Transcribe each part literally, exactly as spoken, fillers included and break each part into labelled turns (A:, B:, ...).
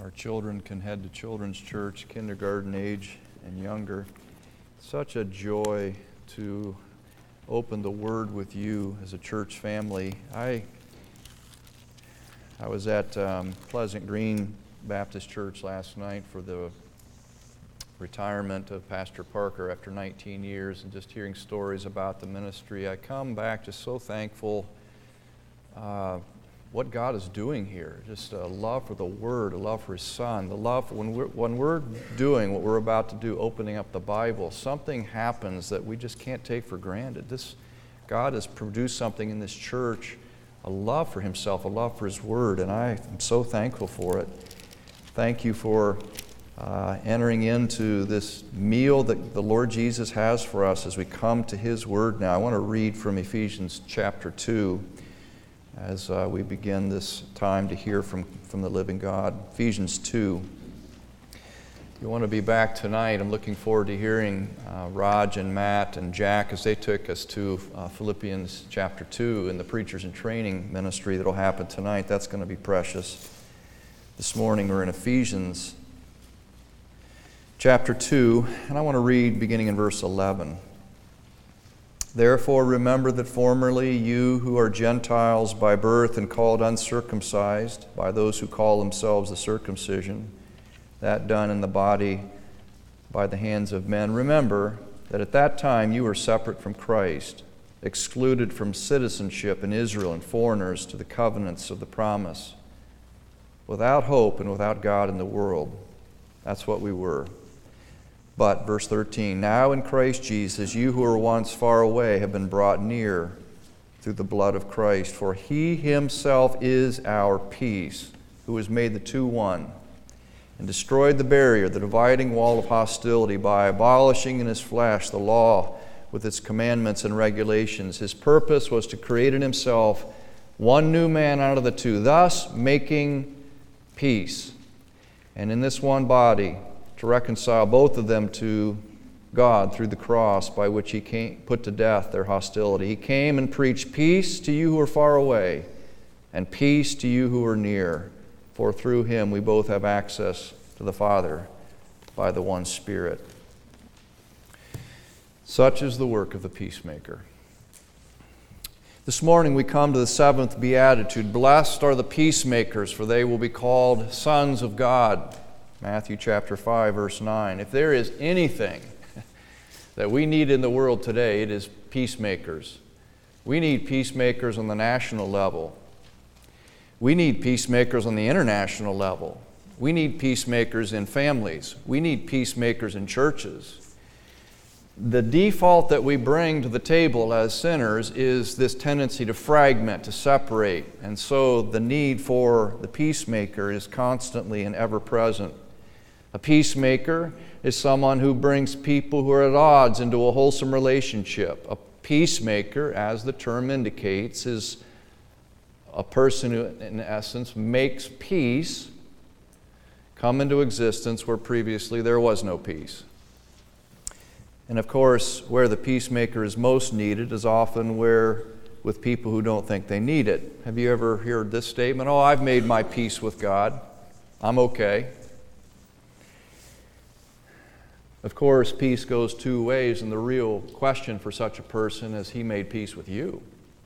A: our children can head to children's church, kindergarten age and younger. Such a joy to open the Word with you as a church family. I I was at um, Pleasant Green Baptist Church last night for the retirement of Pastor Parker after nineteen years, and just hearing stories about the ministry. I come back just so thankful uh, what God is doing here. Just a love for the Word, a love for His Son, the love for when we're, when we're doing what we're about to do, opening up the Bible, something happens that we just can't take for granted. This God has produced something in this church, a love for Himself, a love for His Word, and I am so thankful for it. Thank you for uh, entering into this meal that the Lord Jesus has for us as we come to His Word now. I want to read from Ephesians chapter two as uh, we begin this time to hear from, from the living God. Ephesians two. You want to be back tonight. I'm looking forward to hearing uh, Raj and Matt and Jack as they took us to uh, Philippians chapter two and the Preachers in Training ministry that will happen tonight. That's going to be precious. This morning we're in Ephesians chapter two, and I want to read beginning in verse eleven. Therefore remember that formerly you who are Gentiles by birth and called uncircumcised by those who call themselves the circumcision, that done in the body by the hands of men, remember that at that time you were separate from Christ, excluded from citizenship in Israel and foreigners to the covenants of the promise, without hope and without God in the world. That's what we were. But, verse thirteen, now in Christ Jesus, you who were once far away have been brought near through the blood of Christ. For He Himself is our peace, who has made the two one, and destroyed the barrier, the dividing wall of hostility, by abolishing in His flesh the law with its commandments and regulations. His purpose was to create in Himself one new man out of the two, thus making peace, and in this one body to reconcile both of them to God through the cross, by which He came, put to death their hostility. He came and preached peace to you who are far away, and peace to you who are near. For through Him we both have access to the Father by the one Spirit. Such is the work of the peacemaker. This morning we come to the seventh beatitude. Blessed are the peacemakers, for they will be called sons of God. Matthew chapter five, verse nine. If there is anything that we need in the world today, it is peacemakers. We need peacemakers on the national level. We need peacemakers on the international level. We need peacemakers in families. We need peacemakers in churches. The default that we bring to the table as sinners is this tendency to fragment, to separate. And so the need for the peacemaker is constantly and ever present. A peacemaker is someone who brings people who are at odds into a wholesome relationship. A peacemaker, as the term indicates, is a person who, in essence, makes peace come into existence where previously there was no peace. And of course, where the peacemaker is most needed is often where with people who don't think they need it. Have you ever heard this statement? Oh, I've made my peace with God. I'm okay. Of course, peace goes two ways, and the real question for such a person is, he made peace with you.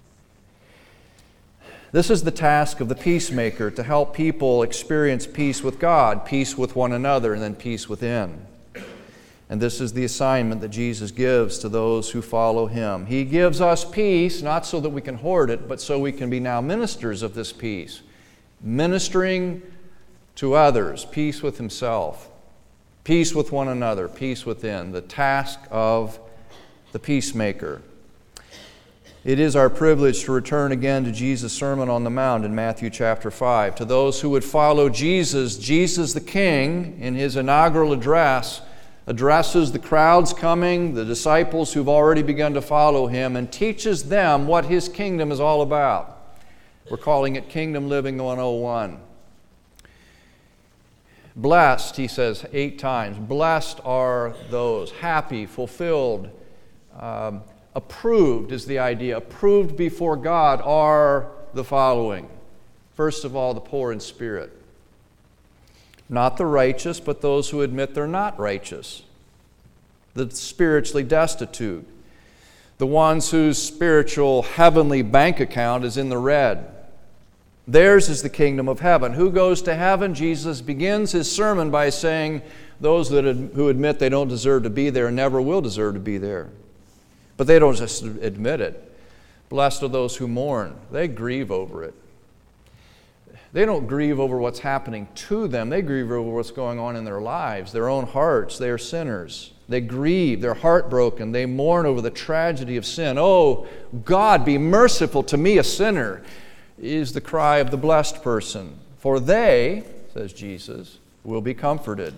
A: This is the task of the peacemaker, to help people experience peace with God, peace with one another, and then peace within. And this is the assignment that Jesus gives to those who follow Him. He gives us peace, not so that we can hoard it, but so we can be now ministers of this peace, ministering to others, peace with Himself, peace with one another, peace within, the task of the peacemaker. It is our privilege to return again to Jesus' Sermon on the Mount in Matthew chapter five. To those who would follow Jesus, Jesus the King, in His inaugural address, addresses the crowds coming, the disciples who've already begun to follow Him, and teaches them what His kingdom is all about. We're calling it Kingdom Living one oh one. Blessed, He says eight times, blessed are those, happy, fulfilled, um, approved is the idea. Approved before God are the following. First of all, the poor in spirit. Not the righteous, but those who admit they're not righteous. The spiritually destitute. The ones whose spiritual heavenly bank account is in the red. Theirs is the kingdom of heaven. Who goes to heaven? Jesus begins his sermon by saying, those that ad- who admit they don't deserve to be there and never will deserve to be there. But they don't just admit it. Blessed are those who mourn. They grieve over it. They don't grieve over what's happening to them. They grieve over what's going on in their lives, their own hearts. They are sinners. They grieve. They're heartbroken. They mourn over the tragedy of sin. Oh, God, be merciful to me, a sinner, is the cry of the blessed person. For they, says Jesus, will be comforted.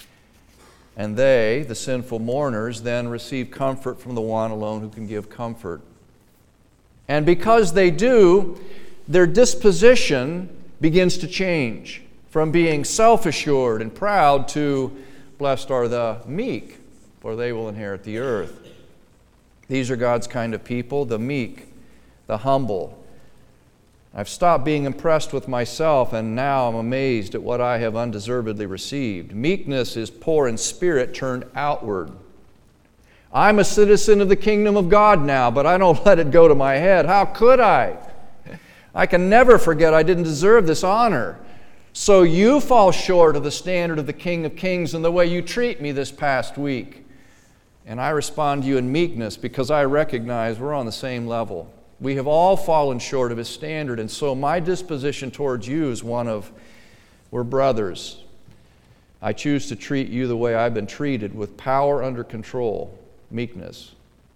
A: And they, the sinful mourners, then receive comfort from the one alone who can give comfort. And because they do, their disposition begins to change from being self-assured and proud to blessed are the meek, for they will inherit the earth. These are God's kind of people, the meek, the humble. I've stopped being impressed with myself, and now I'm amazed at what I have undeservedly received. Meekness is poor in spirit turned outward. I'm a citizen of the kingdom of God now, but I don't let it go to my head. How could I? I can never forget I didn't deserve this honor. So you fall short of the standard of the King of Kings in the way you treat me this past week. And I respond to you in meekness because I recognize we're on the same level. We have all fallen short of His standard, and so my disposition towards you is one of, we're brothers. I choose to treat you the way I've been treated, with power under control, meekness.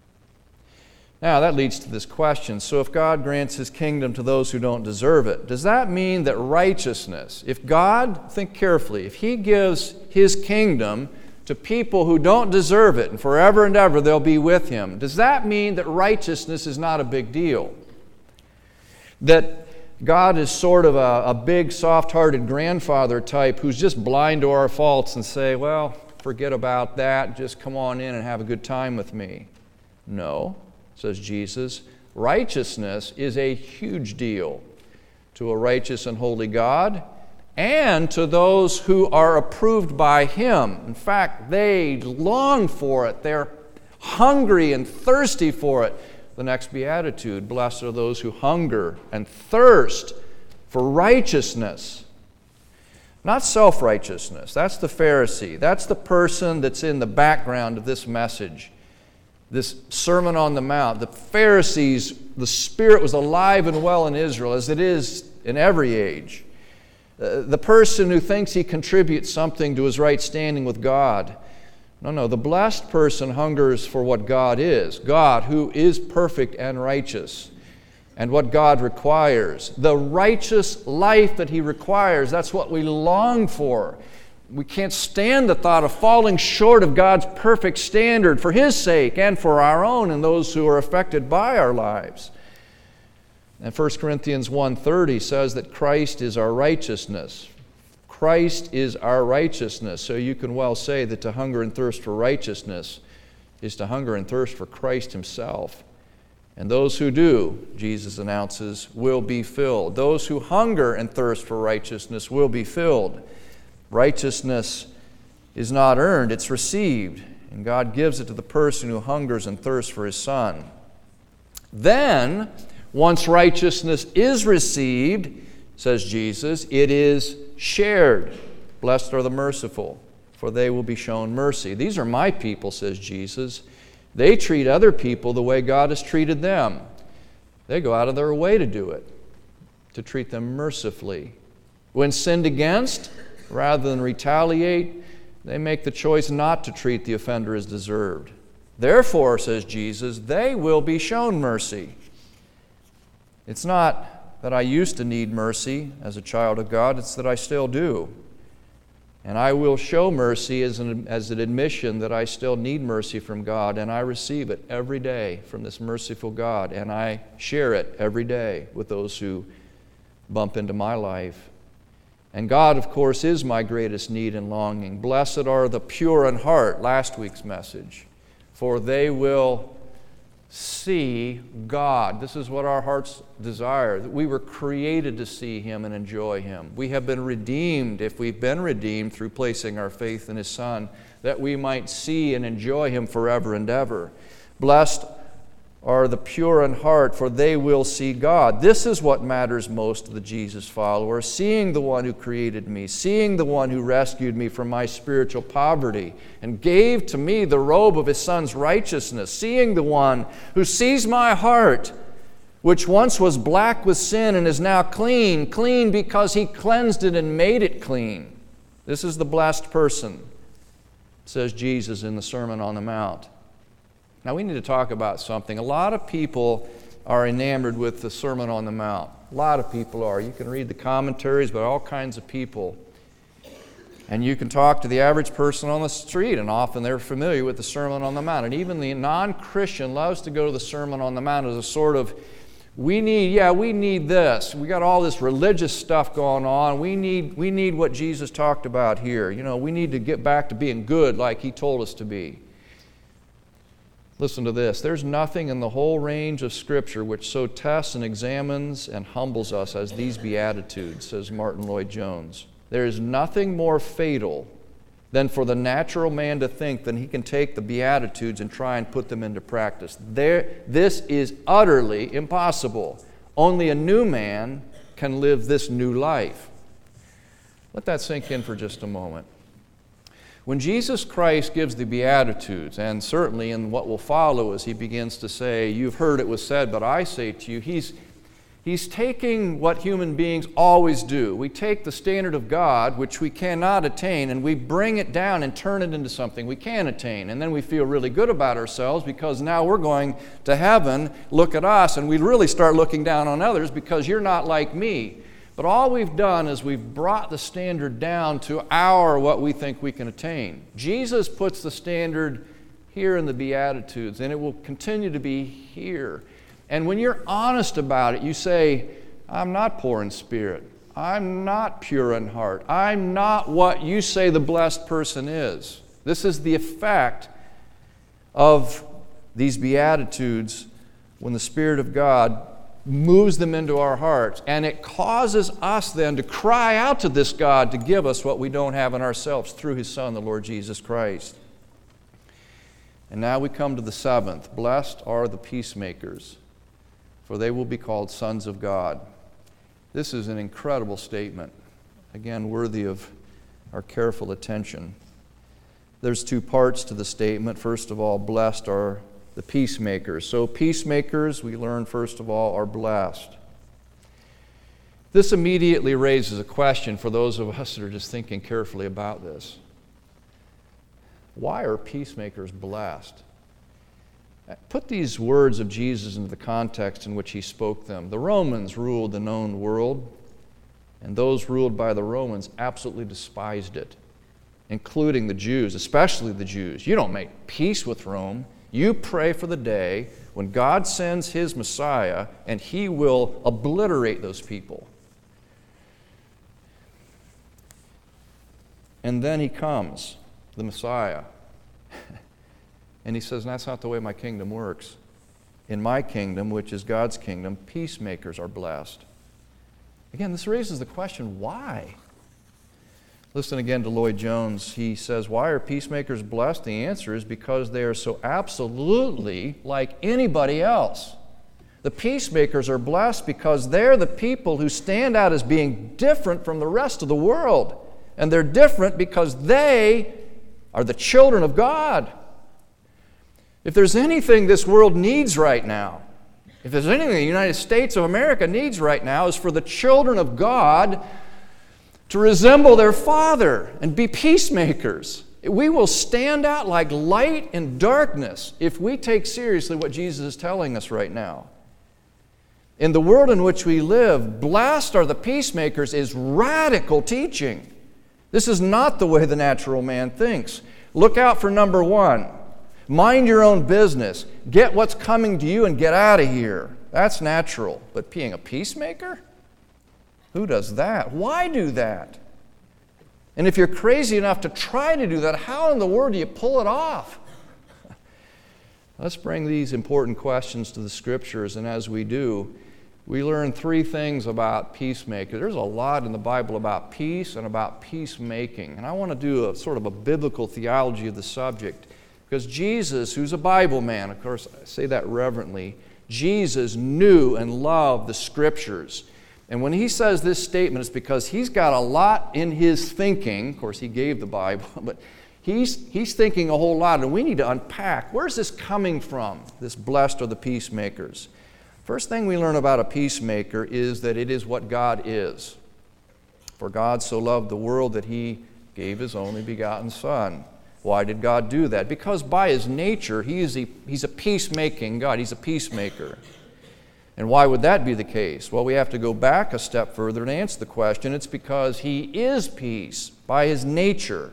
A: Now, that leads to this question. So if God grants His kingdom to those who don't deserve it, does that mean that righteousness, if God, think carefully, if He gives His kingdom to people who don't deserve it, and forever and ever they'll be with Him, does that mean that righteousness is not a big deal? That God is sort of a, a big, soft-hearted grandfather type who's just blind to our faults and say, well, forget about that, just come on in and have a good time with me? No. Says Jesus, righteousness is a huge deal to a righteous and holy God and to those who are approved by Him. In fact, they long for it. They're hungry and thirsty for it. The next beatitude, blessed are those who hunger and thirst for righteousness. Not self-righteousness. That's the Pharisee. That's the person that's in the background of this message. This Sermon on the Mount. The Pharisees, the Spirit was alive and well in Israel, as it is in every age. Uh, the person who thinks he contributes something to his right standing with God. No, no, the blessed person hungers for what God is. God, who is perfect and righteous, and what God requires. The righteous life that He requires, that's what we long for. We can't stand the thought of falling short of God's perfect standard for His sake and for our own and those who are affected by our lives. And First Corinthians one thirty says that Christ is our righteousness. Christ is our righteousness. So you can well say that to hunger and thirst for righteousness is to hunger and thirst for Christ Himself. And those who do, Jesus announces, will be filled. Those who hunger and thirst for righteousness will be filled. Righteousness is not earned, it's received. And God gives it to the person who hungers and thirsts for His Son. Then, once righteousness is received, says Jesus, it is shared. Blessed are the merciful, for they will be shown mercy. These are my people, says Jesus. They treat other people the way God has treated them. They go out of their way to do it, to treat them mercifully. When sinned against, rather than retaliate, they make the choice not to treat the offender as deserved. Therefore, says Jesus, they will be shown mercy. It's not that I used to need mercy as a child of God, it's that I still do. And I will show mercy as an, as an admission that I still need mercy from God, and I receive it every day from this merciful God, and I share it every day with those who bump into my life. And God, of course, is my greatest need and longing. Blessed are the pure in heart, last week's message, for they will see God. This is what our hearts desire, that we were created to see Him and enjoy Him. We have been redeemed, if we've been redeemed through placing our faith in His Son, that we might see and enjoy Him forever and ever. Blessed are the pure in heart, for they will see God. This is what matters most to the Jesus follower, seeing the one who created me, seeing the one who rescued me from my spiritual poverty and gave to me the robe of His Son's righteousness, seeing the one who sees my heart, which once was black with sin and is now clean, clean because He cleansed it and made it clean. This is the blessed person, says Jesus in the Sermon on the Mount. Now we need to talk about something. A lot of people are enamored with the Sermon on the Mount. A lot of people are. You can read the commentaries by all kinds of people. And you can talk to the average person on the street, and often they're familiar with the Sermon on the Mount. And even the non-Christian loves to go to the Sermon on the Mount as a sort of, we need, yeah, we need this. We got all this religious stuff going on. We need, we need what Jesus talked about here. You know, we need to get back to being good like He told us to be. Listen to this. There's nothing in the whole range of Scripture which so tests and examines and humbles us as these Beatitudes, says Martin Lloyd-Jones. There is nothing more fatal than for the natural man to think that he can take the Beatitudes and try and put them into practice. There, this is utterly impossible. Only a new man can live this new life. Let that sink in for just a moment. When Jesus Christ gives the Beatitudes, and certainly in what will follow as He begins to say, you've heard it was said, but I say to you, He's, he's taking what human beings always do. We take the standard of God, which we cannot attain, and we bring it down and turn it into something we can attain. And then we feel really good about ourselves because now we're going to heaven, look at us, and we really start looking down on others because you're not like me. But all we've done is we've brought the standard down to our what we think we can attain. Jesus puts the standard here in the Beatitudes, and it will continue to be here. And when you're honest about it, you say, I'm not poor in spirit. I'm not pure in heart. I'm not what you say the blessed person is. This is the effect of these Beatitudes when the Spirit of God moves them into our hearts, and it causes us then to cry out to this God to give us what we don't have in ourselves through His Son, the Lord Jesus Christ. And now we come to the seventh. Blessed are the peacemakers, for they will be called sons of God. This is an incredible statement, again, worthy of our careful attention. There's two parts to the statement. First of all, blessed are the peacemakers. So peacemakers, we learn first of all, are blessed. This immediately raises a question for those of us that are just thinking carefully about this. Why are peacemakers blessed? Put these words of Jesus into the context in which He spoke them. The Romans ruled the known world, and those ruled by the Romans absolutely despised it, including the Jews, especially the Jews. You don't make peace with Rome. You pray for the day when God sends His Messiah and He will obliterate those people. And then He comes, the Messiah, and He says, that's not the way my kingdom works. In my kingdom, which is God's kingdom, peacemakers are blessed. Again, this raises the question, why? Listen again to Lloyd-Jones. He says, why are peacemakers blessed? The answer is because they are so absolutely like anybody else. The peacemakers are blessed because they're the people who stand out as being different from the rest of the world. And they're different because they are the children of God. If there's anything this world needs right now, if there's anything the United States of America needs right now, is for the children of God to resemble their Father and be peacemakers. We will stand out like light in darkness if we take seriously what Jesus is telling us right now. In the world in which we live, blessed are the peacemakers is radical teaching. This is not the way the natural man thinks. Look out for number one. Mind your own business. Get what's coming to you and get out of here. That's natural. But being a peacemaker? Who does that? Why do that? And if you're crazy enough to try to do that, how in the world do you pull it off? Let's bring these important questions to the Scriptures, and as we do, we learn three things about peacemakers. There's a lot in the Bible about peace and about peacemaking, and I want to do a sort of a biblical theology of the subject, because Jesus, who's a Bible man, of course I say that reverently, Jesus knew and loved the Scriptures. And when he says this statement, it's because he's got a lot in his thinking. Of course, he gave the Bible, but he's, he's thinking a whole lot, and we need to unpack, where's this coming from, this blessed are the peacemakers? First thing we learn about a peacemaker is that it is what God is. For God so loved the world that he gave his only begotten Son. Why did God do that? Because by his nature, he is a, he's a peacemaking God. He's a peacemaker. And why would that be the case? Well, we have to go back a step further to answer the question. It's because he is peace by his nature.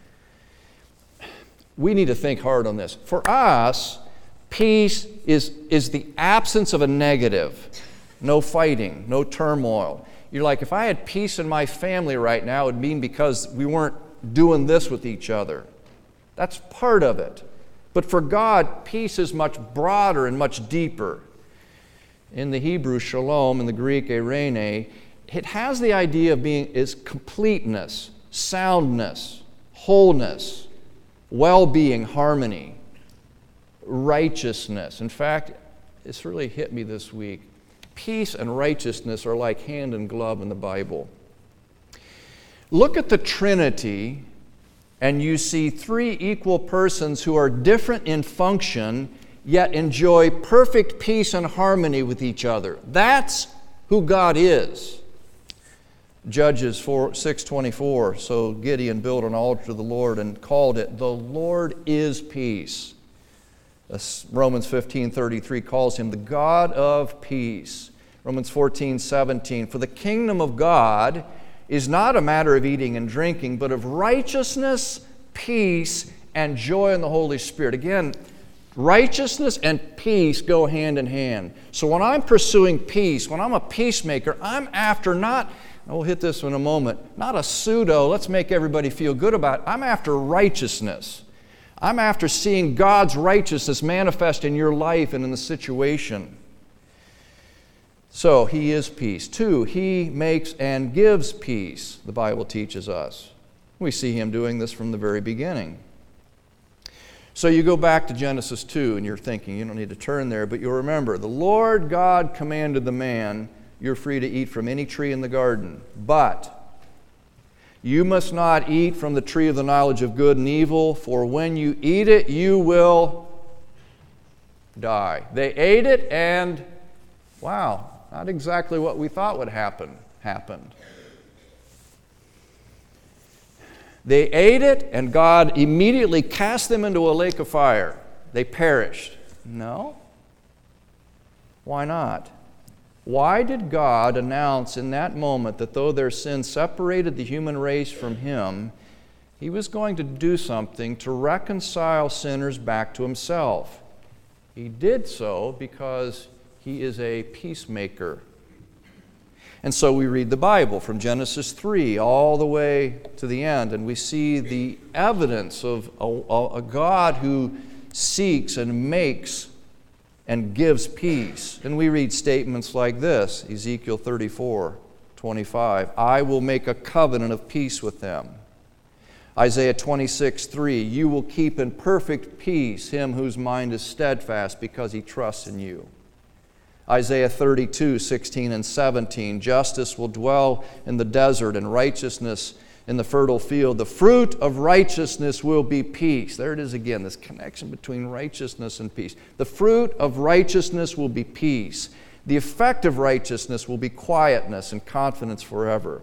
A: We need to think hard on this. For us, peace is, is the absence of a negative. No fighting, no turmoil. You're like, if I had peace in my family right now, it would mean because we weren't doing this with each other. That's part of it. But for God, peace is much broader and much deeper. In the Hebrew, shalom, in the Greek, eirene, it has the idea of being is completeness, soundness, wholeness, well-being, harmony, righteousness. In fact, it's really hit me this week. Peace and righteousness are like hand and glove in the Bible. Look at the Trinity, and you see three equal persons who are different in function, yet enjoy perfect peace and harmony with each other. That's who God is. Judges six twenty-four, so Gideon built an altar to the Lord and called it, "The Lord is peace." Romans fifteen thirty-three calls him the God of peace. Romans fourteen seventeen, for the kingdom of God is not a matter of eating and drinking, but of righteousness, peace, and joy in the Holy Spirit. Again, righteousness and peace go hand in hand. So when I'm pursuing peace, when I'm a peacemaker, I'm after not, and we'll hit this in a moment, not a pseudo, let's make everybody feel good about it. I'm after righteousness. I'm after seeing God's righteousness manifest in your life and in the situation. So he is peace. Two, he makes and gives peace, the Bible teaches us. We see him doing this from the very beginning. So you go back to Genesis two and you're thinking, you don't need to turn there, but you'll remember, the Lord God commanded the man, you're free to eat from any tree in the garden, but you must not eat from the tree of the knowledge of good and evil, for when you eat it, you will die. They ate it and, wow, not exactly what we thought would happen, happened. They ate it, and God immediately cast them into a lake of fire. They perished. No? Why not? Why did God announce in that moment that though their sin separated the human race from him, he was going to do something to reconcile sinners back to himself? He did so because he is a peacemaker. And so we read the Bible from Genesis three all the way to the end, and we see the evidence of a, a God who seeks and makes and gives peace. And we read statements like this, Ezekiel thirty-four twenty-five, I will make a covenant of peace with them. Isaiah twenty-six three, you will keep in perfect peace him whose mind is steadfast because he trusts in you. Isaiah thirty-two sixteen and seventeen, justice will dwell in the desert and righteousness in the fertile field. The fruit of righteousness will be peace. There it is again, this connection between righteousness and peace. The fruit of righteousness will be peace. The effect of righteousness will be quietness and confidence forever.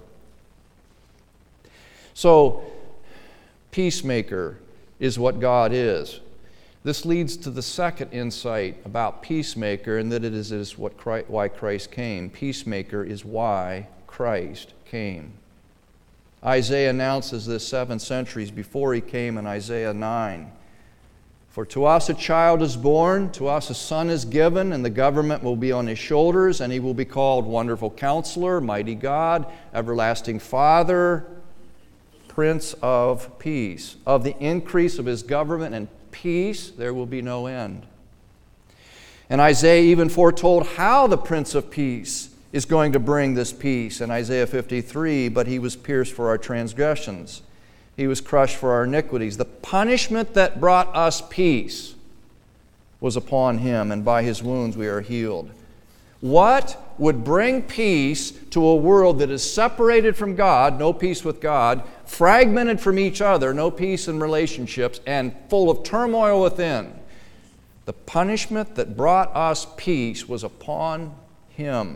A: So, peacemaker is what God is. This leads to the second insight about peacemaker, and that it is, it is what Christ, why Christ came. Peacemaker is why Christ came. Isaiah announces this seven centuries before he came in Isaiah nine. For to us a child is born, to us a son is given, and the government will be on his shoulders, and he will be called Wonderful Counselor, Mighty God, Everlasting Father, Prince of Peace. Of the increase of his government and peace, there will be no end. And Isaiah even foretold how the Prince of Peace is going to bring this peace in Isaiah fifty-three, but he was pierced for our transgressions. He was crushed for our iniquities. The punishment that brought us peace was upon him, and by his wounds we are healed. What would bring peace to a world that is separated from God, no peace with God, fragmented from each other, no peace in relationships, and full of turmoil within? The punishment that brought us peace was upon him.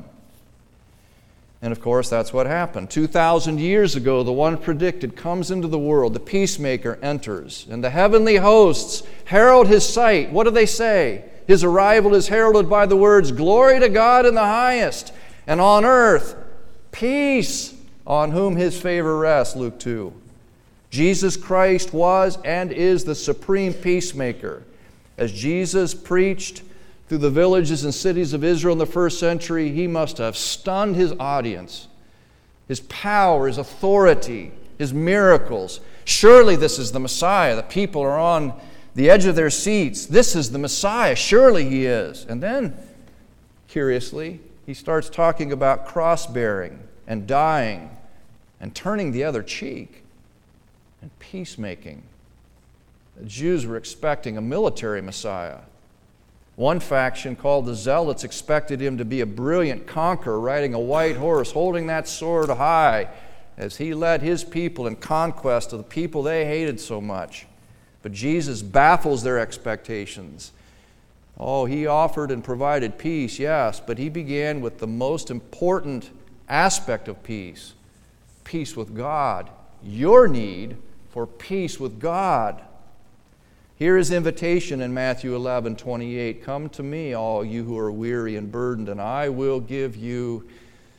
A: And of course, that's what happened. two thousand years ago, the one predicted comes into the world. The peacemaker enters, and the heavenly hosts herald his sight. What do they say? His arrival is heralded by the words, "Glory to God in the highest, and on earth, peace, on whom his favor rests," Luke two. Jesus Christ was and is the supreme peacemaker. As Jesus preached through the villages and cities of Israel in the first century, he must have stunned his audience. His power, his authority, his miracles. Surely this is the Messiah. The people are on the edge of their seats. This is the Messiah. Surely he is. And then, curiously, he starts talking about cross-bearing and dying and turning the other cheek and peacemaking. The Jews were expecting a military Messiah. One faction, called the Zealots, expected him to be a brilliant conqueror riding a white horse, holding that sword high as he led his people in conquest of the people they hated so much. But Jesus baffles their expectations. Oh, he offered and provided peace, yes, but he began with the most important aspect of peace, peace with God. Your need for peace with God. Here is invitation in Matthew eleven twenty-eight. "Come to me, all you who are weary and burdened, and I will give you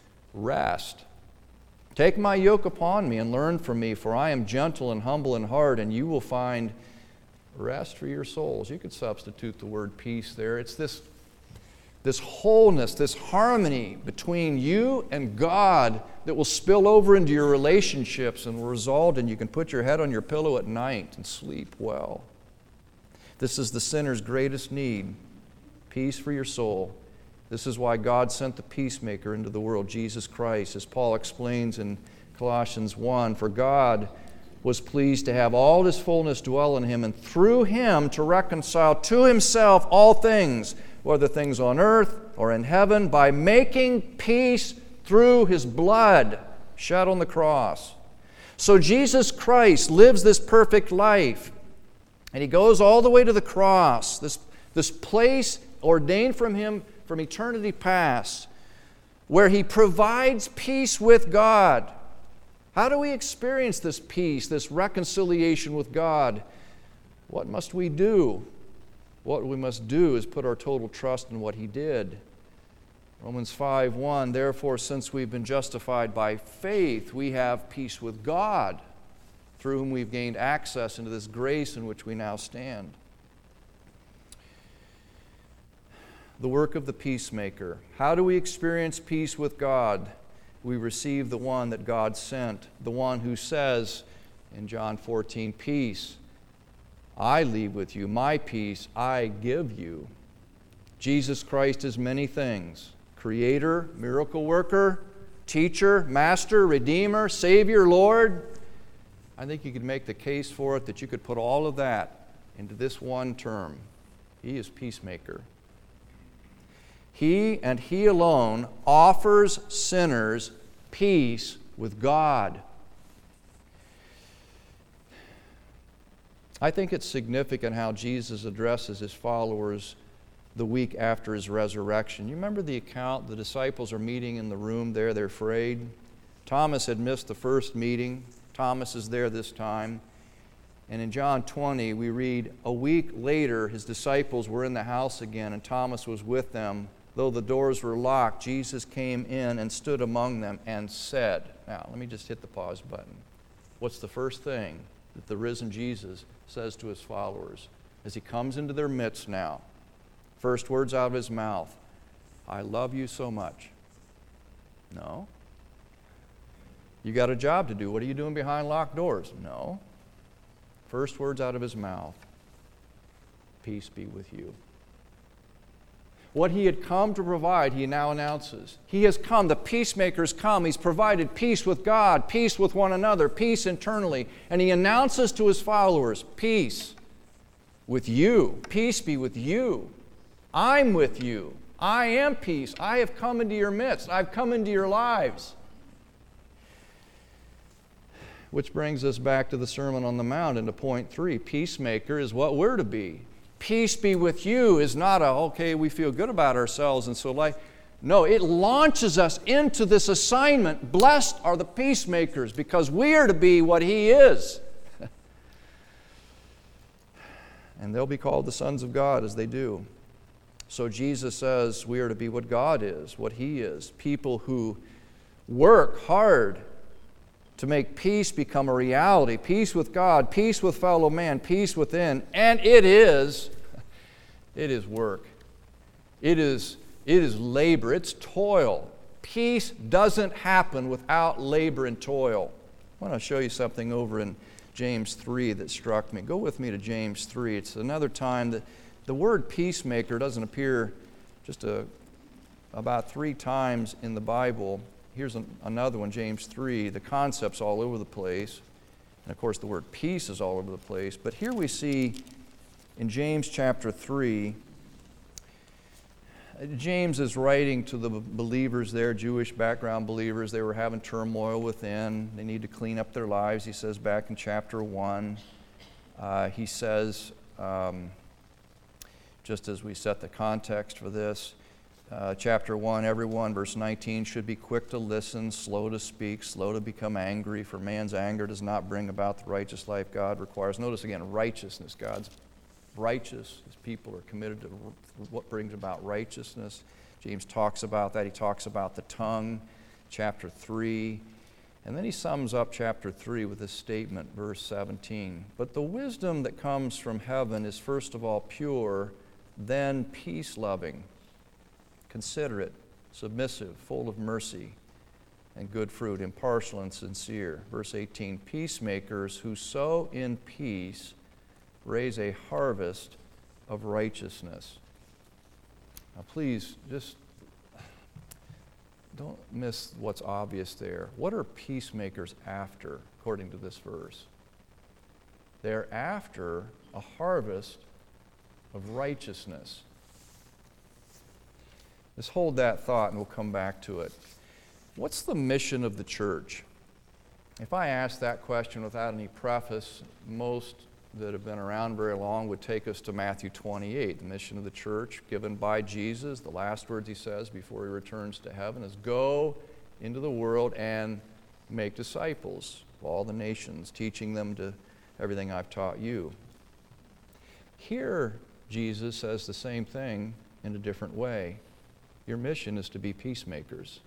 A: rest. Take my yoke upon me and learn from me, for I am gentle and humble in heart, and you will find rest for your souls." You could substitute the word peace there. It's this, this wholeness, this harmony between you and God that will spill over into your relationships and will result in you can put your head on your pillow at night and sleep well. This is the sinner's greatest need, peace for your soul. This is why God sent the peacemaker into the world, Jesus Christ. As Paul explains in Colossians one, "For God was pleased to have all his fullness dwell in him, and through him to reconcile to himself all things, whether things on earth or in heaven, by making peace through his blood shed on the cross." So Jesus Christ lives this perfect life. And he goes all the way to the cross, this, this place ordained from him from eternity past, where he provides peace with God. How do we experience this peace, this reconciliation with God? What must we do? What we must do is put our total trust in what he did. Romans five one, "Therefore, since we've been justified by faith, we have peace with God, through whom we've gained access into this grace in which we now stand." The work of the peacemaker. How do we experience peace with God? We receive the one that God sent, the one who says in John fourteen, "Peace I leave with you, my peace I give you." Jesus Christ is many things: Creator, miracle worker, teacher, master, redeemer, Savior, Lord. I think you could make the case for it that you could put all of that into this one term. He is peacemaker. He and He alone offers sinners peace with God. I think it's significant how Jesus addresses His followers the week after His resurrection. You remember the account? The disciples are meeting in the room there. They're afraid. Thomas had missed the first meeting. Thomas is there this time. And in John twenty, we read, "A week later, His disciples were in the house again, and Thomas was with them. Though the doors were locked, Jesus came in and stood among them and said," now, let me just hit the pause button. What's the first thing that the risen Jesus says to His followers as He comes into their midst now? First words out of His mouth, "I love you so much." No. "You got a job to do. What are you doing behind locked doors?" No. First words out of His mouth, "Peace be with you." what He had come to provide, He now announces. He has come, the peacemaker has come. He's provided peace with God, peace with one another, peace internally. And He announces to His followers, peace with you. Peace be with you. I'm with you. I am peace. I have come into your midst. I've come into your lives. Which brings us back to the Sermon on the Mount and to point three. Peacemaker is what we're to be. Peace be with you is not a, okay, we feel good about ourselves and so life. No, it launches us into this assignment. Blessed are the peacemakers because we are to be what He is. And they'll be called the sons of God as they do. So Jesus says we are to be what God is, what He is. People who work hard to make peace become a reality. Peace with God, peace with fellow man, peace within. And it is, it is work. It is, it is labor. It's toil. Peace doesn't happen without labor and toil. I want to show you something over in James three that struck me. Go with me to James three. It's another time that the word peacemaker doesn't appear just a, about three times in the Bible. Here's an, another one, James three. The concept's all over the place. And of course, the word peace is all over the place. But here we see in James chapter three, James is writing to the believers there, Jewish background believers. They were having turmoil within. They need to clean up their lives, he says back in chapter one. Uh, he says, um, just as we set the context for this, Uh, chapter one, everyone, verse nineteen, should be quick to listen, slow to speak, slow to become angry, for man's anger does not bring about the righteous life God requires. Notice again, righteousness. God's righteous. His people are committed to what brings about righteousness. James talks about that. He talks about the tongue, chapter three. And then he sums up chapter three with this statement, verse seventeen. But the wisdom that comes from heaven is first of all pure, then peace-loving, considerate, submissive, full of mercy and good fruit, impartial and sincere. Verse eighteen, peacemakers who sow in peace raise a harvest of righteousness. Now please, just don't miss what's obvious there. What are peacemakers after, according to this verse? They're after a harvest of righteousness. Let's hold that thought and we'll come back to it. What's the mission of the church? If I ask that question without any preface, most that have been around very long would take us to Matthew twenty-eight. The mission of the church given by Jesus, the last words He says before He returns to heaven is, go into the world and make disciples of all the nations, teaching them to everything I've taught you. Here, Jesus says the same thing in a different way. Your mission is to be peacemakers.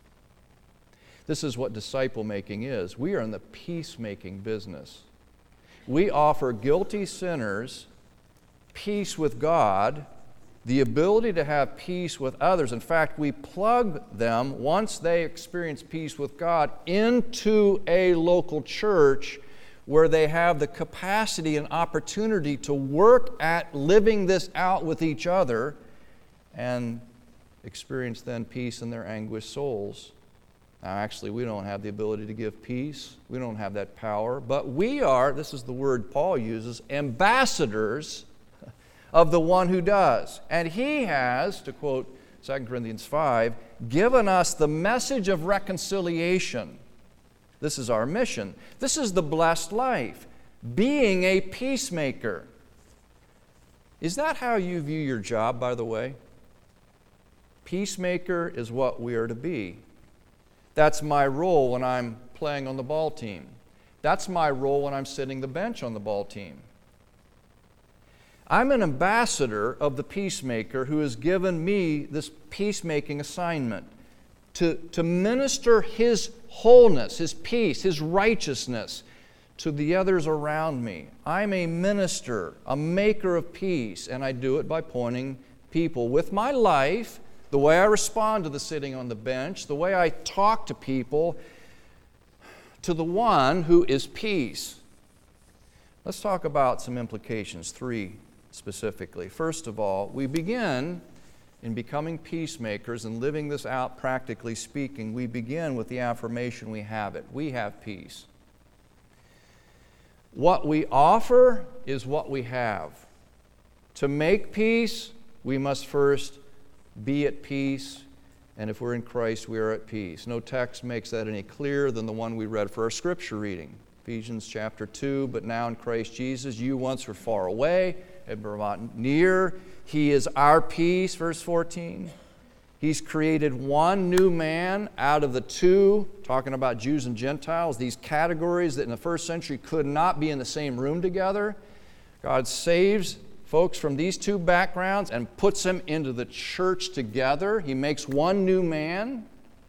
A: This is what disciple making is. We are in the peacemaking business. We offer guilty sinners peace with God, the ability to have peace with others. In fact, we plug them, once they experience peace with God, into a local church where they have the capacity and opportunity to work at living this out with each other and experience then peace in their anguished souls. Now, actually, we don't have the ability to give peace. We don't have that power. But we are, this is the word Paul uses, ambassadors of the one who does. And He has, to quote Second Corinthians five, given us the message of reconciliation. This is our mission. This is the blessed life, being a peacemaker. Is that how you view your job, by the way? Peacemaker is what we are to be. That's my role when I'm playing on the ball team. That's my role when I'm sitting the bench on the ball team. I'm an ambassador of the peacemaker who has given me this peacemaking assignment to, to minister His wholeness, His peace, His righteousness to the others around me. I'm a minister, a maker of peace, and I do it by pointing people with my life, the way I respond to the sitting on the bench, the way I talk to people, to the one who is peace. Let's talk about some implications, three specifically. First of all, we begin in becoming peacemakers and living this out practically speaking, we begin with the affirmation we have it. We have peace. What we offer is what we have. To make peace, we must first be at peace, and if we're in Christ, we are at peace. No text makes that any clearer than the one we read for our scripture reading. Ephesians chapter two, but now in Christ Jesus, you once were far away, have been brought near. He is our peace, verse fourteen. He's created one new man out of the two, talking about Jews and Gentiles, these categories that in the first century could not be in the same room together. God saves folks from these two backgrounds and puts them into the church together. He makes one new man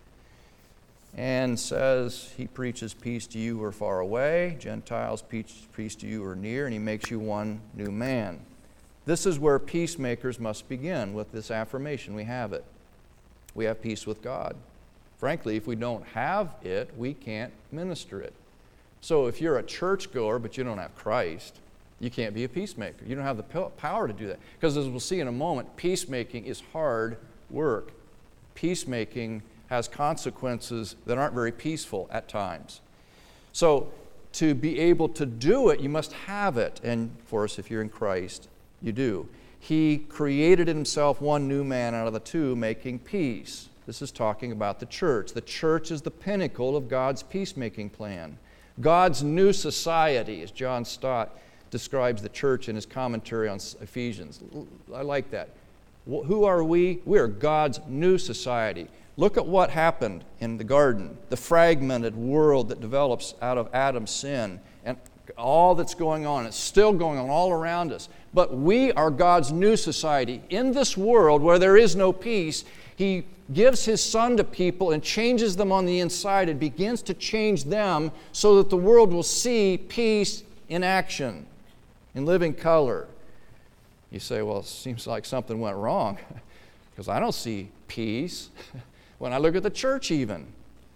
A: and says he preaches peace to you who are far away, Gentiles preach peace to you who are near, and he makes you one new man. This is where peacemakers must begin, with this affirmation. We have it. We have peace with God. Frankly, if we don't have it, we can't minister it. So if you're a churchgoer but you don't have Christ, you can't be a peacemaker. You don't have the power to do that. Because as we'll see in a moment, peacemaking is hard work. Peacemaking has consequences that aren't very peaceful at times. So to be able to do it, you must have it. And of course, if you're in Christ, you do. He created in himself one new man out of the two, making peace. This is talking about the church. The church is the pinnacle of God's peacemaking plan. God's new society, as John Stott describes the church in his commentary on Ephesians. I like that. Who are we? We are God's new society. Look at what happened in the garden, the fragmented world that develops out of Adam's sin, and all that's going on. It's still going on all around us. But we are God's new society. In this world where there is no peace, He gives His Son to people and changes them on the inside and begins to change them so that the world will see peace in action, in living color. You say, well, it seems like something went wrong because I don't see peace. When I look at the church even,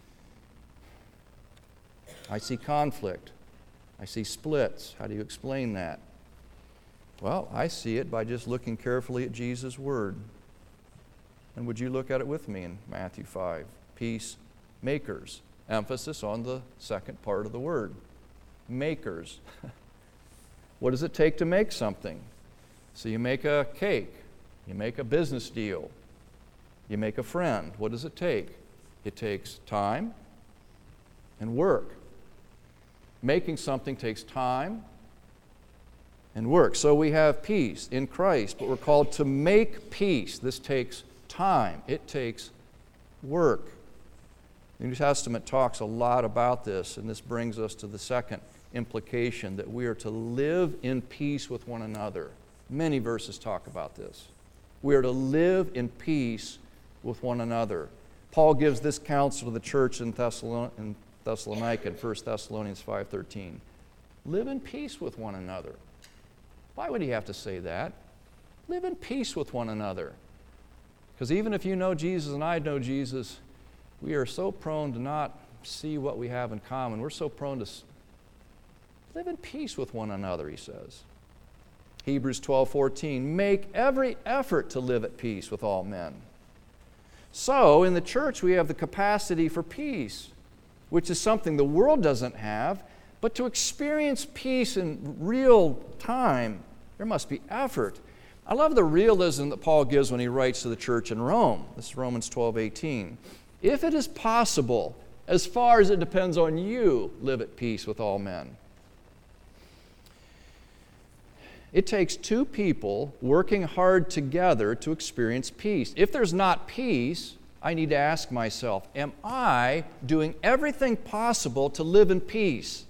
A: I see conflict. I see splits. How do you explain that? Well, I see it by just looking carefully at Jesus' Word. And would you look at it with me in Matthew five? Peace makers. Emphasis on the second part of the word. Makers. What does it take to make something? So you make a cake. You make a business deal. You make a friend. What does it take? It takes time and work. Making something takes time and work. So we have peace in Christ, but we're called to make peace. This takes time. It takes work. The New Testament talks a lot about this, and this brings us to the second implication, that we are to live in peace with one another. Many verses talk about this. We are to live in peace with one another. Paul gives this counsel to the church in Thessalon- in Thessalonica in First Thessalonians five thirteen. Live in peace with one another. Why would he have to say that? Live in peace with one another. Because even if you know Jesus and I know Jesus, we are so prone to not see what we have in common. We're so prone to s- live in peace with one another, he says. Hebrews twelve fourteen, make every effort to live at peace with all men. So, in the church, we have the capacity for peace, which is something the world doesn't have. But to experience peace in real time, there must be effort. I love the realism that Paul gives when he writes to the church in Rome. This is Romans twelve eighteen. If it is possible, as far as it depends on you, live at peace with all men. It takes two people working hard together to experience peace. If there's not peace, I need to ask myself, am I doing everything possible to live in peace?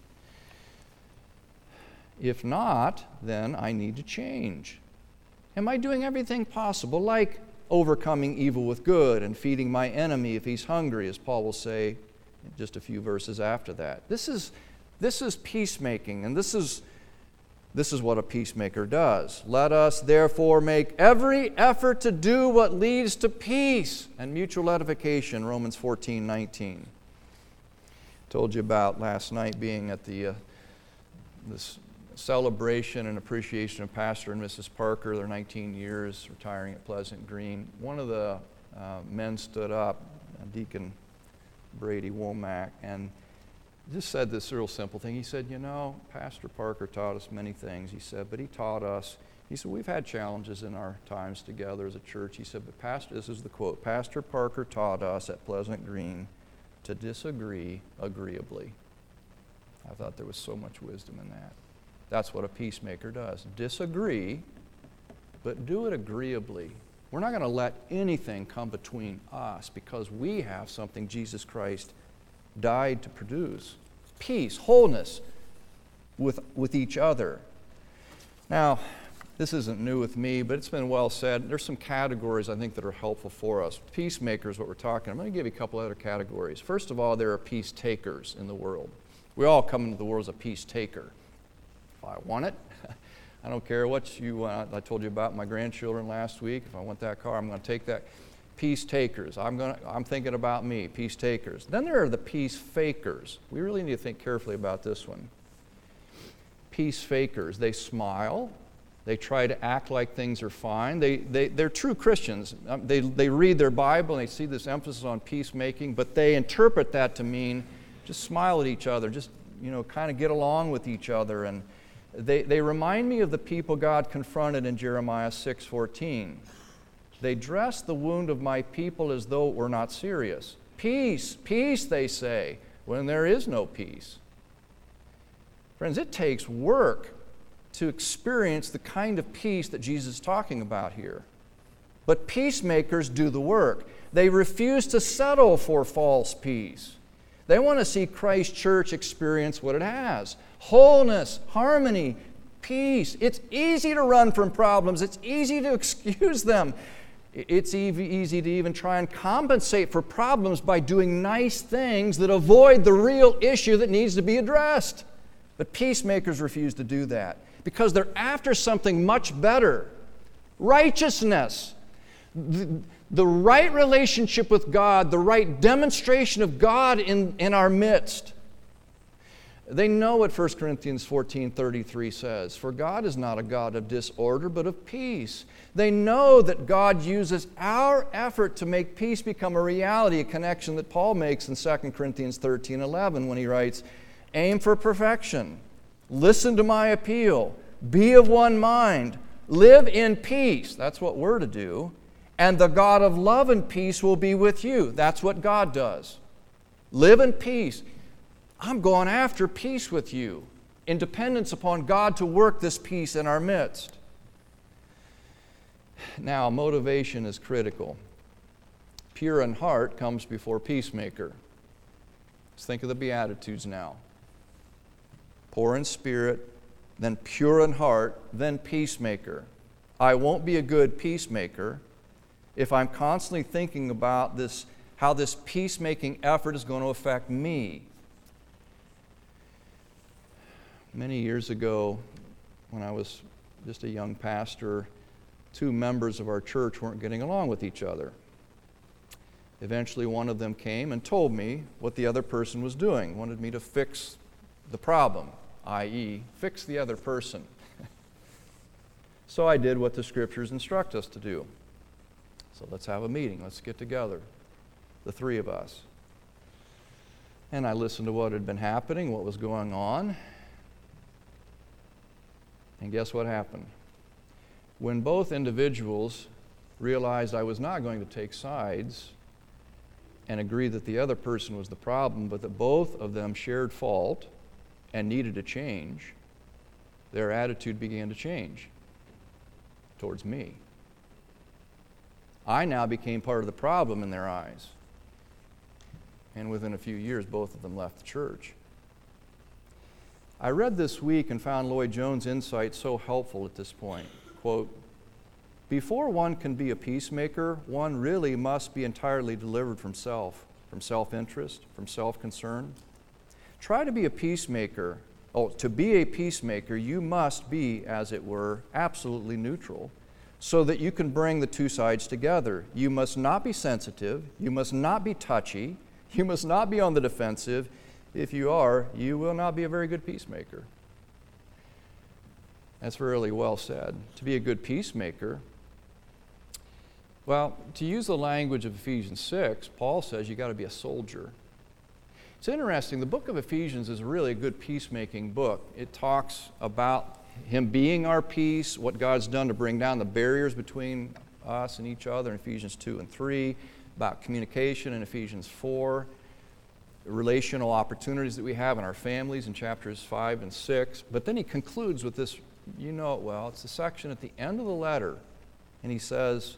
A: If not, then I need to change. Am I doing everything possible, like overcoming evil with good and feeding my enemy if he's hungry, as Paul will say in just a few verses after that? This is, this is peacemaking, and this is This is what a peacemaker does. Let us therefore make every effort to do what leads to peace and mutual edification, Romans fourteen nineteen. Told you about last night being at the uh, this celebration and appreciation of Pastor and Missus Parker, their nineteen years retiring at Pleasant Green, one of the uh, men stood up, Deacon Brady Womack, and just said this real simple thing. He said, you know, Pastor Parker taught us many things, he said, but he taught us, he said, we've had challenges in our times together as a church. He said, but Pastor, this is the quote, Pastor Parker taught us at Pleasant Green to disagree agreeably. I thought there was so much wisdom in that. That's what a peacemaker does. Disagree, but do it agreeably. We're not going to let anything come between us because we have something Jesus Christ died to produce. Peace, wholeness with, with each other. Now, this isn't new with me, but it's been well said. There's some categories I think that are helpful for us. Peacemakers, what we're talking. I'm going to give you a couple other categories. First of all, there are peace takers in the world. We all come into the world as a peace taker. If I want it, I don't care what you want. I told you about my grandchildren last week. If I want that car, I'm going to take that. Peace takers. I'm going to, I'm thinking about me, peace takers. Then there are the peace fakers. We really need to think carefully about this one. Peace fakers. They smile. They try to act like things are fine. They, they, they're true Christians. Um, they, they read their Bible and they see this emphasis on peacemaking, but they interpret that to mean just smile at each other, just, you know, kind of get along with each other. And they, they remind me of the people God confronted in Jeremiah six fourteen. They dress the wound of my people as though it were not serious. Peace, peace, they say, when there is no peace. Friends, it takes work to experience the kind of peace that Jesus is talking about here. But peacemakers do the work. They refuse to settle for false peace. They want to see Christ's church experience what it has. Wholeness, harmony, peace. It's easy to run from problems. It's easy to excuse them. It's easy to even try and compensate for problems by doing nice things that avoid the real issue that needs to be addressed. But peacemakers refuse to do that because they're after something much better. Righteousness. The, the right relationship with God, the right demonstration of God in, in our midst. They know what First Corinthians fourteen thirty-three says. For God is not a God of disorder, but of peace. They know that God uses our effort to make peace become a reality, a connection that Paul makes in Second Corinthians thirteen eleven when he writes, aim for perfection, listen to my appeal, be of one mind, live in peace. That's what we're to do. And the God of love and peace will be with you. That's what God does. Live in peace. I'm going after peace with you, in dependence upon God to work this peace in our midst. Now, motivation is critical. Pure in heart comes before peacemaker. Let's think of the Beatitudes now. Poor in spirit, then pure in heart, then peacemaker. I won't be a good peacemaker if I'm constantly thinking about this, how this peacemaking effort is going to affect me. Many years ago, when I was just a young pastor, two members of our church weren't getting along with each other. Eventually, one of them came and told me what the other person was doing, wanted me to fix the problem, that is, fix the other person. So I did what the Scriptures instruct us to do. So let's have a meeting. Let's get together, the three of us. And I listened to what had been happening, what was going on. And guess what happened? When both individuals realized I was not going to take sides and agree that the other person was the problem, but that both of them shared fault and needed a change, their attitude began to change towards me. I now became part of the problem in their eyes. And within a few years, both of them left the church. I read this week and found Lloyd Jones' insight so helpful at this point. Quote, before one can be a peacemaker, one really must be entirely delivered from self, from self-interest, from self-concern. Try to be a peacemaker. Oh, to be a peacemaker, you must be, as it were, absolutely neutral, so that you can bring the two sides together. You must not be sensitive. You must not be touchy. You must not be on the defensive. If you are, you will not be a very good peacemaker. That's really well said. To be a good peacemaker, well, to use the language of Ephesians six, Paul says you got to be a soldier. It's interesting, the book of Ephesians is really a good peacemaking book. It talks about Him being our peace, what God's done to bring down the barriers between us and each other in Ephesians two and three, about communication in Ephesians four, relational opportunities that we have in our families in chapters five and six. But then he concludes with this, you know it well, it's the section at the end of the letter, and he says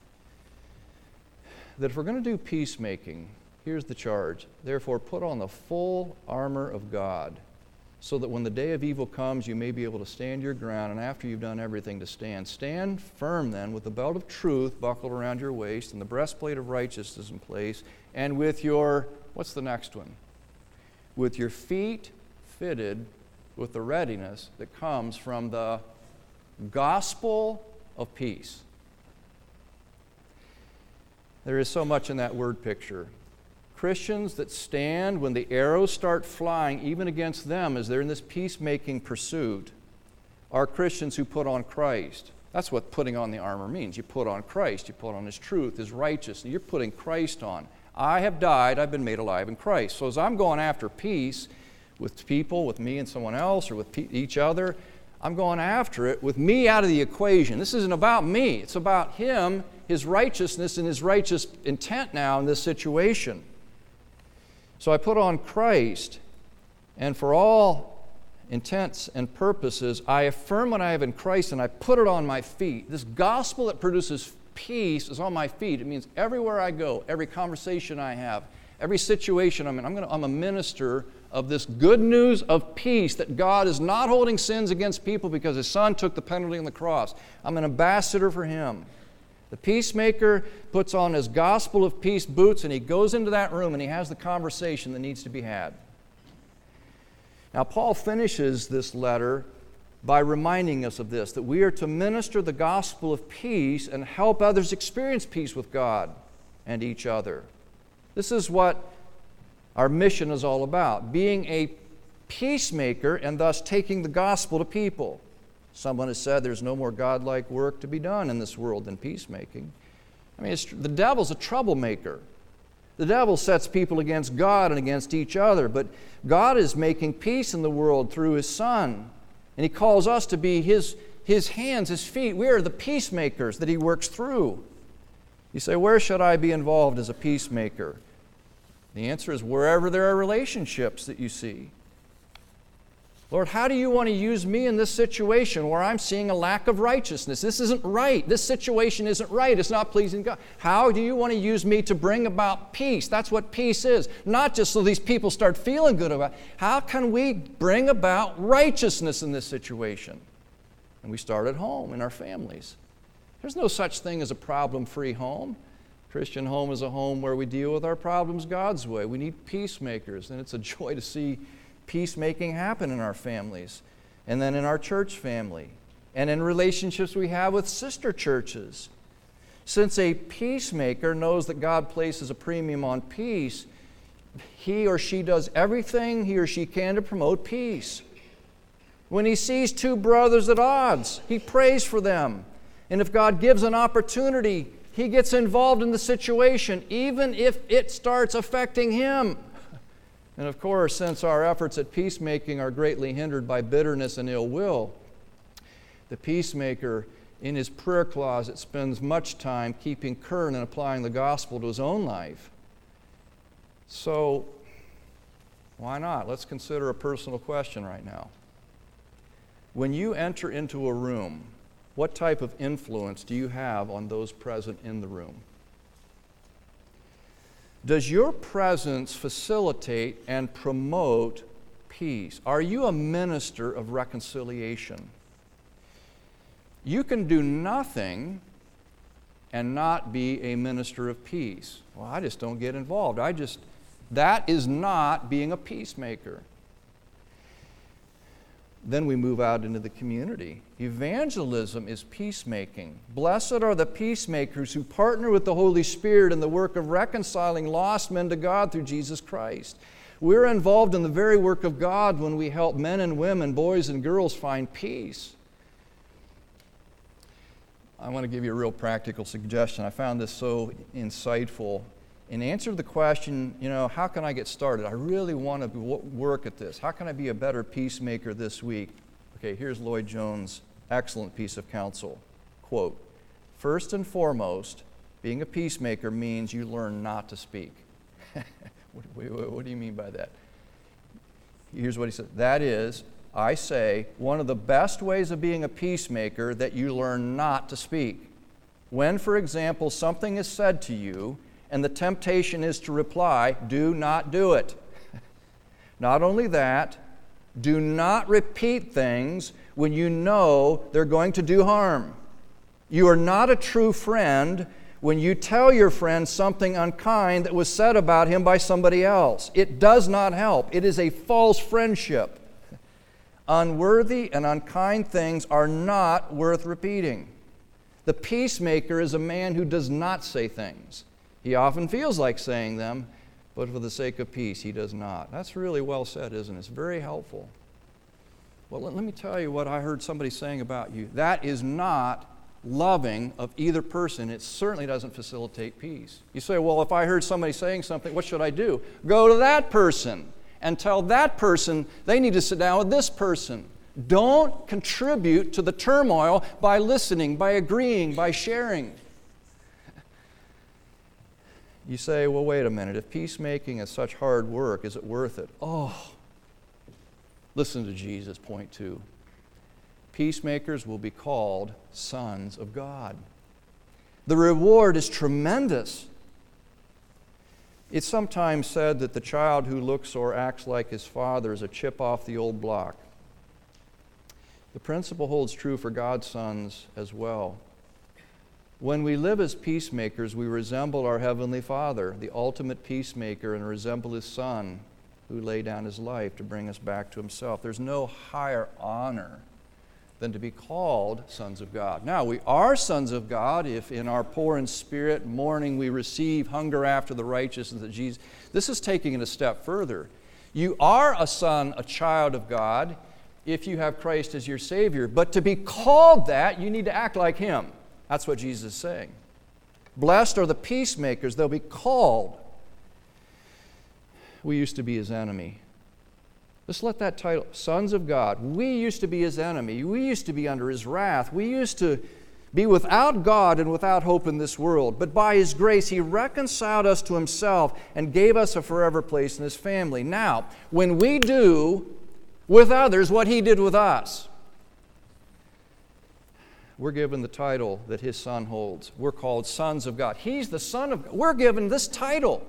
A: that if we're going to do peacemaking, here's the charge. Therefore, put on the full armor of God, so that when the day of evil comes, you may be able to stand your ground, and after you've done everything to stand. Stand firm then, with the belt of truth buckled around your waist, and the breastplate of righteousness in place, and with your, what's the next one? With your feet fitted with the readiness that comes from the gospel of peace. There is so much in that word picture. Christians that stand when the arrows start flying, even against them as they're in this peacemaking pursuit, are Christians who put on Christ. That's what putting on the armor means. You put on Christ. You put on His truth, His righteousness. You're putting Christ on. I have died. I've been made alive in Christ. So as I'm going after peace with people, with me and someone else, or with pe- each other, I'm going after it with me out of the equation. This isn't about me. It's about Him, His righteousness, and His righteous intent now in this situation. So I put on Christ, and for all intents and purposes, I affirm what I have in Christ, and I put it on my feet. This gospel that produces peace is on my feet. It means everywhere I go, every conversation I have, every situation I'm in, I'm, gonna, I'm a minister of this good news of peace, that God is not holding sins against people because His Son took the penalty on the cross. I'm an ambassador for Him. The peacemaker puts on his gospel of peace boots, and he goes into that room and he has the conversation that needs to be had. Now, Paul finishes this letter by reminding us of this, that we are to minister the gospel of peace and help others experience peace with God and each other. This is what our mission is all about, being a peacemaker and thus taking the gospel to people. Someone has said there's no more godlike work to be done in this world than peacemaking. I mean, it's, the devil's a troublemaker. The devil sets people against God and against each other, but God is making peace in the world through His Son. And He calls us to be His, His hands, His feet. We are the peacemakers that He works through. You say, where should I be involved as a peacemaker? The answer is wherever there are relationships that you see. Lord, how do you want to use me in this situation where I'm seeing a lack of righteousness? This isn't right. This situation isn't right. It's not pleasing God. How do you want to use me to bring about peace? That's what peace is. Not just so these people start feeling good about it. How can we bring about righteousness in this situation? And we start at home, in our families. There's no such thing as a problem-free home. Christian home is a home where we deal with our problems God's way. We need peacemakers, and it's a joy to see peacemaking happen in our families, and then in our church family, and in relationships we have with sister churches. Since a peacemaker knows that God places a premium on peace, he or she does everything he or she can to promote peace. When he sees two brothers at odds, he prays for them. And if God gives an opportunity, he gets involved in the situation, even if it starts affecting him. And of course, since our efforts at peacemaking are greatly hindered by bitterness and ill will, the peacemaker in his prayer closet spends much time keeping current and applying the gospel to his own life. So, why not? Let's consider a personal question right now. When you enter into a room, what type of influence do you have on those present in the room? Does your presence facilitate and promote peace? Are you a minister of reconciliation? You can do nothing and not be a minister of peace. Well, I just don't get involved. I just, that is not being a peacemaker. Then we move out into the community. Evangelism is peacemaking. Blessed are the peacemakers who partner with the Holy Spirit in the work of reconciling lost men to God through Jesus Christ. We're involved in the very work of God when we help men and women, boys and girls find peace. I want to give you a real practical suggestion. I found this so insightful. In answer to the question, you know, how can I get started? I really want to work at this. How can I be a better peacemaker this week? Okay, here's Lloyd Jones' excellent piece of counsel. Quote, first and foremost, being a peacemaker means you learn not to speak. what, what, what do you mean by that? Here's what he said. That is, I say, one of the best ways of being a peacemaker that you learn not to speak. When, for example, something is said to you and the temptation is to reply, do not do it. Not only that, do not repeat things when you know they're going to do harm. You are not a true friend when you tell your friend something unkind that was said about him by somebody else. It does not help. It is a false friendship. Unworthy and unkind things are not worth repeating. The peacemaker is a man who does not say things. He often feels like saying them, but for the sake of peace, he does not. That's really well said, isn't it? It's very helpful. Well, let, let me tell you what I heard somebody saying about you. That is not loving of either person. It certainly doesn't facilitate peace. You say, well, if I heard somebody saying something, what should I do? Go to that person and tell that person they need to sit down with this person. Don't contribute to the turmoil by listening, by agreeing, by sharing. You say, well, wait a minute. If peacemaking is such hard work, is it worth it? Oh, listen to Jesus, point two. Peacemakers will be called sons of God. The reward is tremendous. It's sometimes said that the child who looks or acts like his father is a chip off the old block. The principle holds true for God's sons as well. When we live as peacemakers, we resemble our Heavenly Father, the ultimate peacemaker, and resemble His Son, who laid down His life to bring us back to Himself. There's no higher honor than to be called sons of God. Now, we are sons of God if in our poor in spirit mourning we receive hunger after the righteousness of Jesus. This is taking it a step further. You are a son, a child of God, if you have Christ as your Savior. But to be called that, you need to act like Him. That's what Jesus is saying. Blessed are the peacemakers, they'll be called. We used to be His enemy. Just let that title, sons of God. We used to be His enemy. We used to be under His wrath. We used to be without God and without hope in this world. But by His grace, He reconciled us to Himself and gave us a forever place in His family. Now, when we do with others what He did with us, we're given the title that His Son holds. We're called sons of God. He's the Son of God. We're given this title.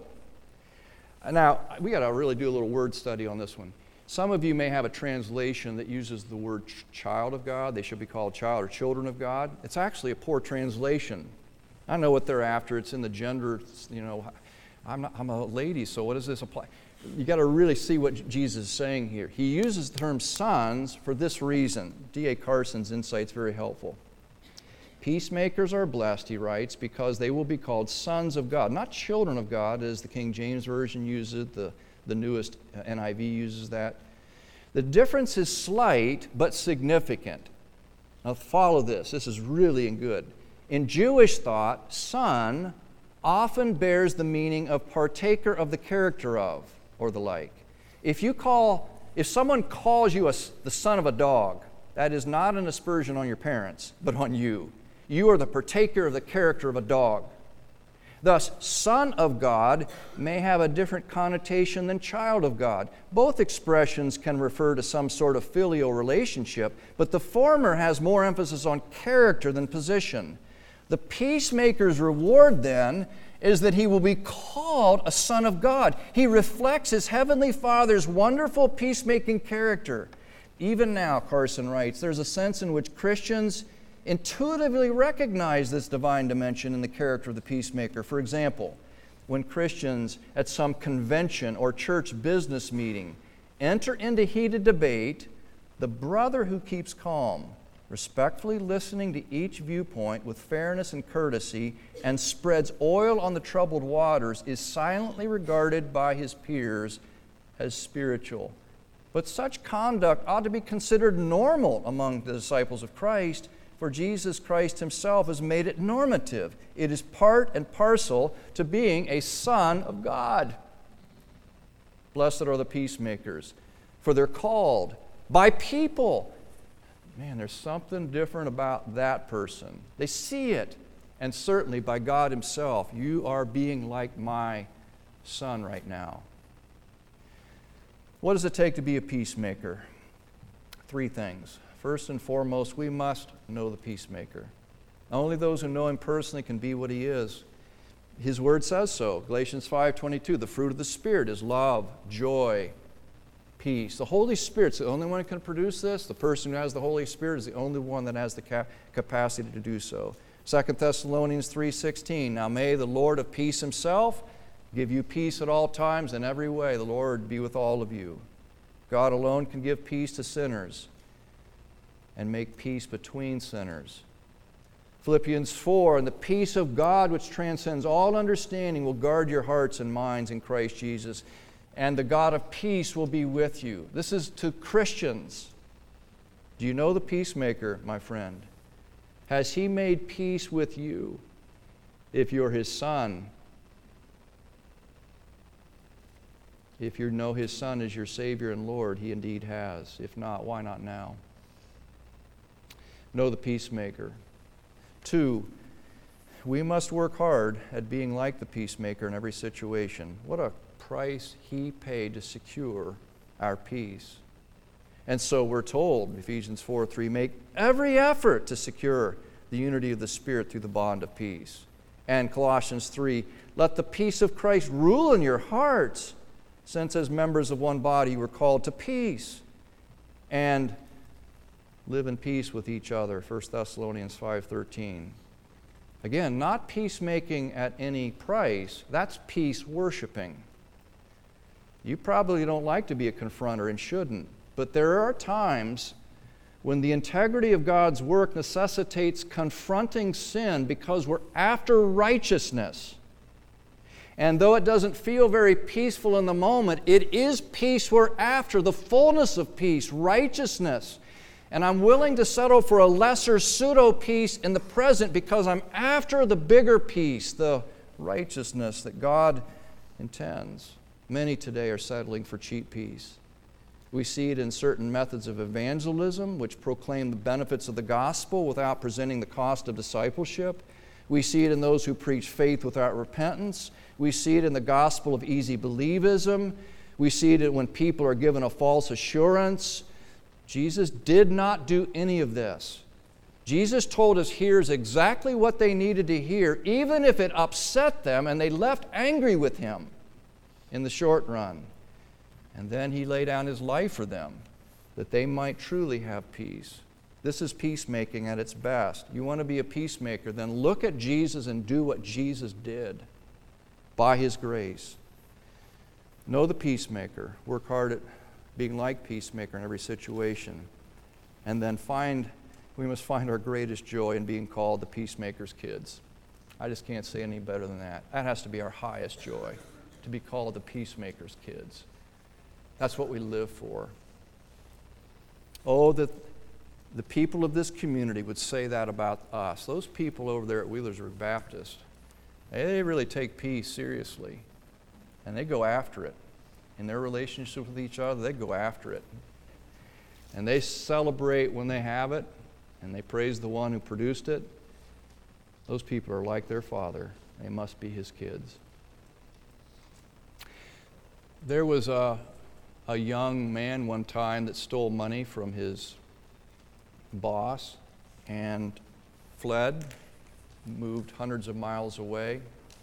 A: Now, we got to really do a little word study on this one. Some of you may have a translation that uses the word ch- child of God. They should be called child or children of God. It's actually a poor translation. I know what they're after. It's in the gender, you know, I'm, not, I'm a lady, so what does this apply? You got to really see what Jesus is saying here. He uses the term sons for this reason. D A Carson's insight's very helpful. Peacemakers are blessed, he writes, because they will be called sons of God, not children of God, as the King James Version uses it, the, the newest N I V uses that. The difference is slight, but significant. Now follow this. This is really good. In Jewish thought, son often bears the meaning of partaker of the character of, or the like. If you call, if someone calls you a, the son of a dog, that is not an aspersion on your parents, but on you. You are the partaker of the character of a dog. Thus, son of God may have a different connotation than child of God. Both expressions can refer to some sort of filial relationship, but the former has more emphasis on character than position. The peacemaker's reward, then, is that he will be called a son of God. He reflects his heavenly Father's wonderful peacemaking character. Even now, Carson writes, there's a sense in which Christians intuitively recognize this divine dimension in the character of the peacemaker. For example, when Christians at some convention or church business meeting enter into heated debate, the brother who keeps calm, respectfully listening to each viewpoint with fairness and courtesy, and spreads oil on the troubled waters, is silently regarded by his peers as spiritual. But such conduct ought to be considered normal among the disciples of Christ, for Jesus Christ himself has made it normative. It is part and parcel to being a son of God. Blessed are the peacemakers, for they're called by people. Man, there's something different about that person. They see it, and certainly by God himself. You are being like my son right now. What does it take to be a peacemaker? Three things. First and foremost, we must know the peacemaker. Only those who know him personally can be what he is. His word says so. Galatians five twenty-two, the fruit of the Spirit is love, joy, peace. The Holy Spirit's the only one who can produce this. The person who has the Holy Spirit is the only one that has the cap- capacity to do so. Second Thessalonians three sixteen, now may the Lord of peace himself give you peace at all times in every way. The Lord be with all of you. God alone can give peace to sinners and make peace between sinners. Philippians four, and the peace of God which transcends all understanding will guard your hearts and minds in Christ Jesus, and the God of peace will be with you. This is to Christians. Do you know the peacemaker, my friend? Has he made peace with you if you're his son? If you know his son as your Savior and Lord, he indeed has. If not, why not now? Know the peacemaker. Two, we must work hard at being like the peacemaker in every situation. What a price he paid to secure our peace. And so we're told, Ephesians four three, make every effort to secure the unity of the Spirit through the bond of peace. And Colossians three, let the peace of Christ rule in your hearts, since as members of one body you were called to peace. And live in peace with each other, First Thessalonians five thirteen. Again, not peacemaking at any price, that's peace worshiping. You probably don't like to be a confronter and shouldn't, but there are times when the integrity of God's work necessitates confronting sin because we're after righteousness. And though it doesn't feel very peaceful in the moment, it is peace we're after, the fullness of peace, righteousness. And I'm willing to settle for a lesser pseudo-peace in the present because I'm after the bigger peace, the righteousness that God intends. Many today are settling for cheap peace. We see it in certain methods of evangelism, which proclaim the benefits of the gospel without presenting the cost of discipleship. We see it in those who preach faith without repentance. We see it in the gospel of easy believism. We see it when people are given a false assurance. Jesus did not do any of this. Jesus told his hearers exactly what they needed to hear, even if it upset them and they left angry with him in the short run. And then he laid down his life for them, that they might truly have peace. This is peacemaking at its best. You want to be a peacemaker, then look at Jesus and do what Jesus did by his grace. Know the peacemaker. Work hard at being like peacemaker in every situation. And then find, we must find our greatest joy in being called the peacemaker's kids. I just can't say any better than that. That has to be our highest joy, to be called the peacemaker's kids. That's what we live for. Oh, that the people of this community would say that about us. Those people over there at Wheelersburg Baptist, they really take peace seriously, and they go after it. In their relationship with each other, they go after it. And they celebrate when they have it, and they praise the one who produced it. Those people are like their Father. They must be his kids. There was a, a young man one time that stole money from his boss and fled, moved hundreds of miles away.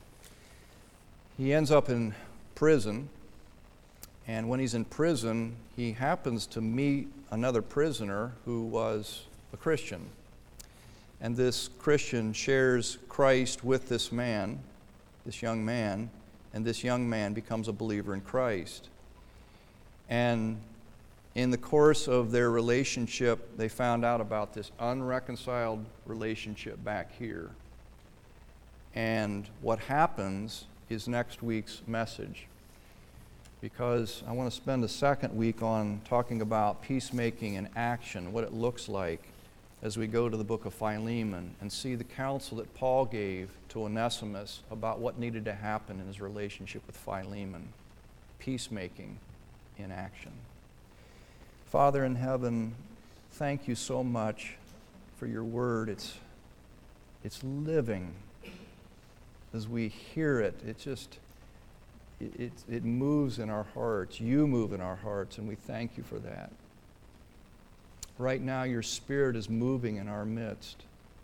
A: He ends up in prison. And when he's in prison, he happens to meet another prisoner who was a Christian. And this Christian shares Christ with this man, this young man, and this young man becomes a believer in Christ. And in the course of their relationship, they found out about this unreconciled relationship back here. And what happens is next week's message. Because I want to spend a second week on talking about peacemaking in action, what it looks like. as we go to the book of Philemon and see the counsel that Paul gave to Onesimus about what needed to happen in his relationship with Philemon. Peacemaking in action. Father in heaven, thank you so much for your word. It's, it's living. As we hear it, it just, it, it, it moves in our hearts. You move in our hearts, and we thank you for that. Right now, your Spirit is moving in our midst.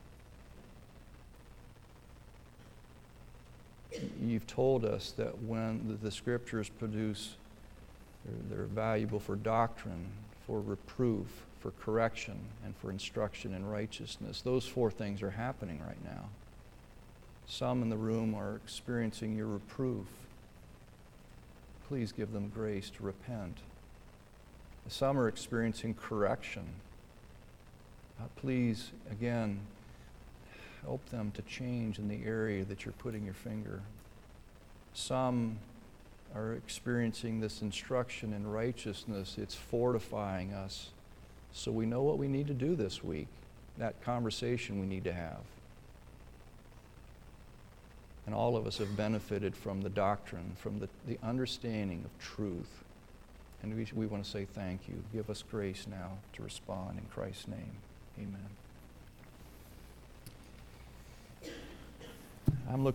A: You've told us that when the, the Scriptures produce, they're, they're valuable for doctrine, for reproof, for correction, and for instruction in righteousness. Those four things are happening right now. Some in the room are experiencing your reproof. Please give them grace to repent. Some are experiencing correction. Uh, please, again, help them to change in the area that you're putting your finger. Some are experiencing this instruction in righteousness. It's fortifying us so we know what we need to do this week, that conversation we need to have. And all of us have benefited from the doctrine, from the, the understanding of truth. And we, we want to say thank you. Give us grace now to respond in Christ's name. Amen. I'm looking